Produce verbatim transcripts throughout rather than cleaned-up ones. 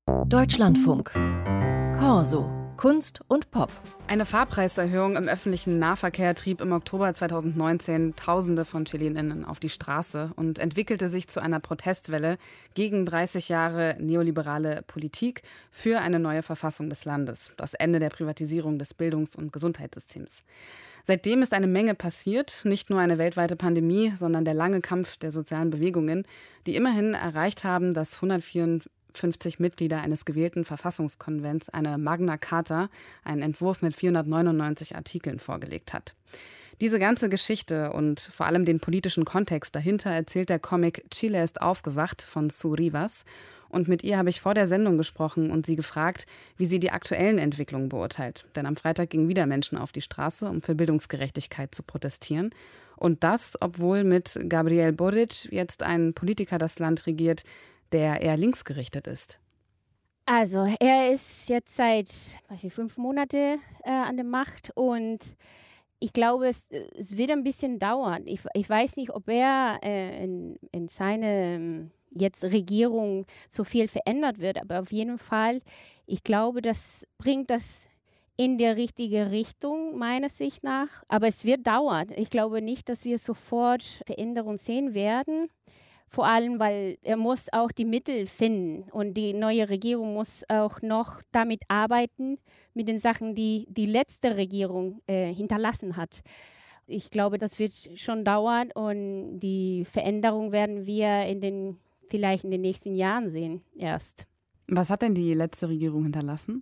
Deutschlandfunk. Corso. Kunst und Pop. Eine Fahrpreiserhöhung im öffentlichen Nahverkehr trieb im Oktober zweitausendneunzehn Tausende von ChilenInnen auf die Straße und entwickelte sich zu einer Protestwelle gegen dreißig Jahre neoliberale Politik für eine neue Verfassung des Landes, das Ende der Privatisierung des Bildungs- und Gesundheitssystems. Seitdem ist eine Menge passiert, nicht nur eine weltweite Pandemie, sondern der lange Kampf der sozialen Bewegungen, die immerhin erreicht haben, dass hundertvierundfünfzig Mitglieder eines gewählten Verfassungskonvents eine Magna Carta, einen Entwurf mit vierhundertneunundneunzig Artikeln, vorgelegt hat. Diese ganze Geschichte und vor allem den politischen Kontext dahinter erzählt der Comic Chile ist aufgewacht von Sue Rivas. Und mit ihr habe ich vor der Sendung gesprochen und sie gefragt, wie sie die aktuellen Entwicklungen beurteilt. Denn am Freitag gingen wieder Menschen auf die Straße, um für Bildungsgerechtigkeit zu protestieren. Und das, obwohl mit Gabriel Boric jetzt ein Politiker das Land regiert, der eher linksgerichtet ist. Also er ist jetzt seit weiß ich, fünf Monate äh, an der Macht und ich glaube, es, es wird ein bisschen dauern. Ich, ich weiß nicht, ob er äh, in, in seine jetzt Regierung so viel verändert wird, aber auf jeden Fall, ich glaube, das bringt das in die richtige Richtung, meiner Sicht nach. Aber es wird dauern. Ich glaube nicht, dass wir sofort Veränderungen sehen werden. Vor allem, weil er muss auch die Mittel finden und die neue Regierung muss auch noch damit arbeiten, mit den Sachen, die die letzte Regierung äh, hinterlassen hat. Ich glaube, das wird schon dauern und die Veränderung werden wir in den, vielleicht in den nächsten Jahren sehen erst. Was hat denn die letzte Regierung hinterlassen?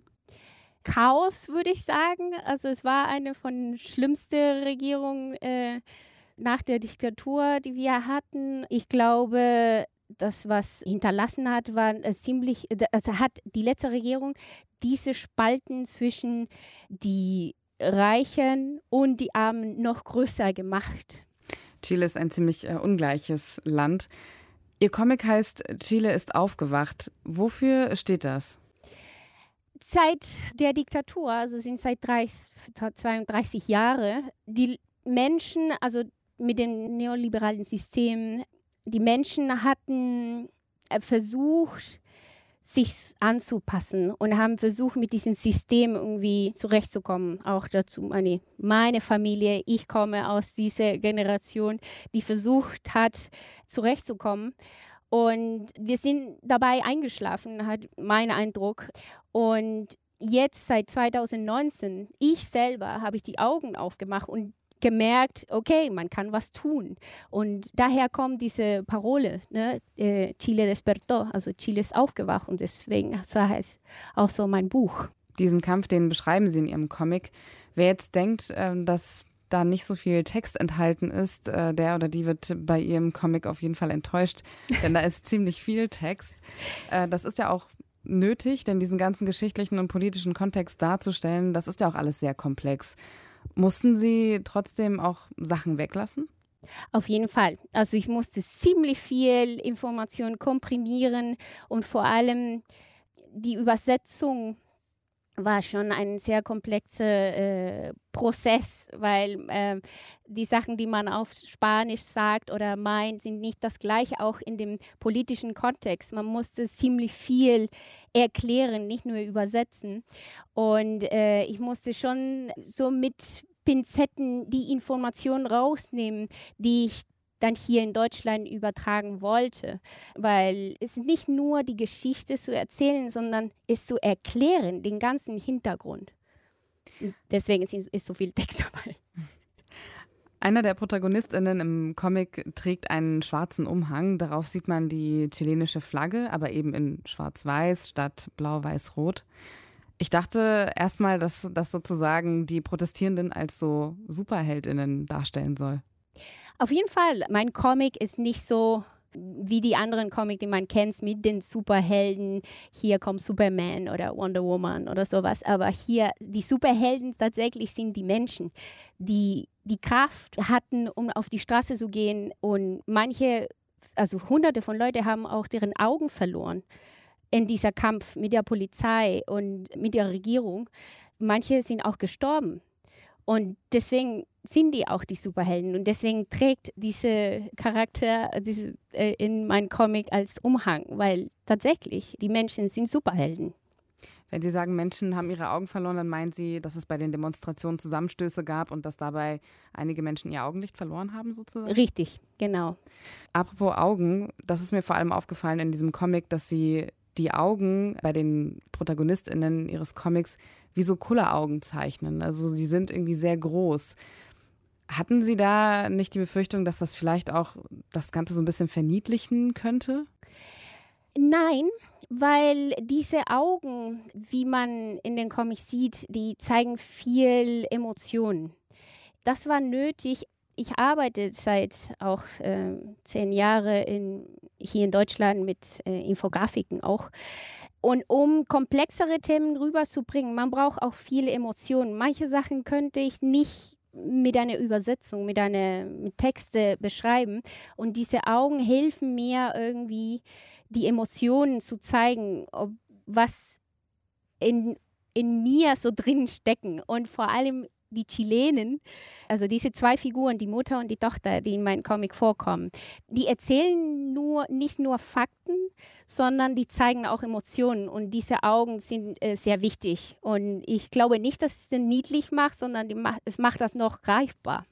Chaos, würde ich sagen. Also es war eine von schlimmsten Regierungen äh, nach der Diktatur, die wir hatten. Ich glaube, das, was hinterlassen hat, war äh, ziemlich, also hat die letzte Regierung diese Spalten zwischen die Reichen und die Armen noch größer gemacht. Chile ist ein ziemlich äh, ungleiches Land. Ihr Comic heißt Chile ist aufgewacht. Wofür steht das? Seit der Diktatur, also sind seit dreißig, zweiunddreißig Jahren, die Menschen, also mit dem neoliberalen System, die Menschen hatten versucht, sich anzupassen und haben versucht, mit diesem System irgendwie zurechtzukommen. Auch dazu meine, meine Familie, ich komme aus dieser Generation, die versucht hat, zurechtzukommen. Und wir sind dabei eingeschlafen, hat mein Eindruck. Und jetzt seit zweitausendneunzehn, ich selber, habe ich die Augen aufgemacht und gemerkt, okay, man kann was tun. Und daher kommt diese Parole, ne? Chile despertó, also Chile ist aufgewacht. Und deswegen so heißt auch so mein Buch. Diesen Kampf, den beschreiben Sie in Ihrem Comic. Wer jetzt denkt, dass da nicht so viel Text enthalten ist, der oder die wird bei Ihrem Comic auf jeden Fall enttäuscht, denn da ist ziemlich viel Text. Das ist ja auch nötig, denn diesen ganzen geschichtlichen und politischen Kontext darzustellen, das ist ja auch alles sehr komplex. Mussten Sie trotzdem auch Sachen weglassen? Auf jeden Fall. Also ich musste ziemlich viel Information komprimieren und vor allem die Übersetzung war schon ein sehr komplexer äh, Prozess, weil äh, die Sachen, die man auf Spanisch sagt oder meint, sind nicht das Gleiche, auch in dem politischen Kontext. Man musste ziemlich viel erklären, nicht nur übersetzen. Und äh, ich musste schon so mit Pinzetten die Informationen rausnehmen, die ich dann hier in Deutschland übertragen wollte, weil es nicht nur die Geschichte zu erzählen, sondern es zu erklären, den ganzen Hintergrund. Deswegen ist, ist so viel Text dabei. Einer der ProtagonistInnen im Comic trägt einen schwarzen Umhang. Darauf sieht man die chilenische Flagge, aber eben in schwarz-weiß statt blau-weiß-rot. Ich dachte erstmal, dass das sozusagen die Protestierenden als so SuperheldInnen darstellen soll. Auf jeden Fall, mein Comic ist nicht so wie die anderen Comics, die man kennt, mit den Superhelden. Hier kommt Superman oder Wonder Woman oder sowas. Aber hier, die Superhelden tatsächlich sind die Menschen, die die Kraft hatten, um auf die Straße zu gehen. Und manche, also hunderte von Leuten haben auch deren Augen verloren in dieser Kampf mit der Polizei und mit der Regierung. Manche sind auch gestorben. Und deswegen sind die auch die Superhelden. Und deswegen trägt dieser Charakter diese, äh, in meinem Comic als Umhang, weil tatsächlich die Menschen sind Superhelden. Wenn Sie sagen, Menschen haben ihre Augen verloren, dann meinen Sie, dass es bei den Demonstrationen Zusammenstöße gab und dass dabei einige Menschen ihr Augenlicht verloren haben sozusagen? Richtig, genau. Apropos Augen, das ist mir vor allem aufgefallen in diesem Comic, dass Sie die Augen bei den ProtagonistInnen Ihres Comics wie so Kulleraugen zeichnen. Also die sind irgendwie sehr groß. Hatten Sie da nicht die Befürchtung, dass das vielleicht auch das Ganze so ein bisschen verniedlichen könnte? Nein, weil diese Augen, wie man in den Comics sieht, die zeigen viel Emotionen. Das war nötig. Ich arbeite seit auch äh, zehn Jahren in, hier in Deutschland mit äh, Infografiken auch. Und um komplexere Themen rüberzubringen, man braucht auch viele Emotionen. Manche Sachen könnte ich nicht mit einer Übersetzung, mit einer mit Texte beschreiben. Und diese Augen helfen mir irgendwie, die Emotionen zu zeigen, ob, was in, in mir so drin stecken. Und vor allem die Chilenen, also diese zwei Figuren, die Mutter und die Tochter, die in meinem Comic vorkommen, die erzählen nur nicht nur Fakten, sondern die zeigen auch Emotionen. Und diese Augen sind äh, sehr wichtig. Und ich glaube nicht, dass es den niedlich macht, sondern die macht, es macht das noch greifbar.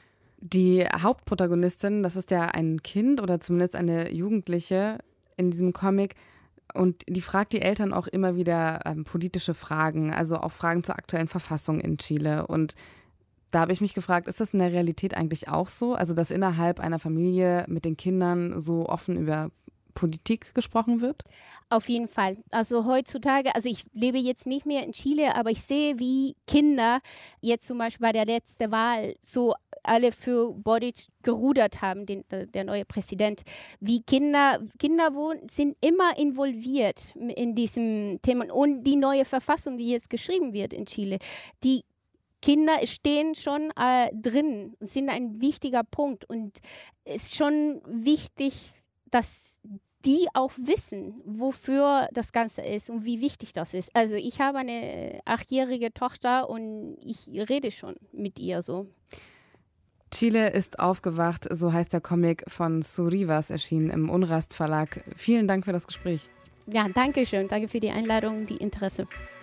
Die Hauptprotagonistin, das ist ja ein Kind oder zumindest eine Jugendliche in diesem Comic. Und die fragt die Eltern auch immer wieder ähm, politische Fragen, also auch Fragen zur aktuellen Verfassung in Chile. Und da habe ich mich gefragt, ist das in der Realität eigentlich auch so? Also, dass innerhalb einer Familie mit den Kindern so offen über Politik gesprochen wird? Auf jeden Fall. Also heutzutage, also ich lebe jetzt nicht mehr in Chile, aber ich sehe, wie Kinder jetzt zum Beispiel bei der letzten Wahl so alle für Boric gerudert haben, den, der neue Präsident. Wie Kinder, Kinder sind immer involviert in diesem Thema. Und die neue Verfassung, die jetzt geschrieben wird in Chile, die Kinder stehen schon äh, drin, sind ein wichtiger Punkt. Und es ist schon wichtig, dass die auch wissen, wofür das Ganze ist und wie wichtig das ist. Also ich habe eine achtjährige Tochter und ich rede schon mit ihr so. Chile ist aufgewacht, so heißt der Comic von Sue Rivas, erschienen im Unrast Verlag. Vielen Dank für das Gespräch. Ja, danke schön. Danke für die Einladung und die Interesse.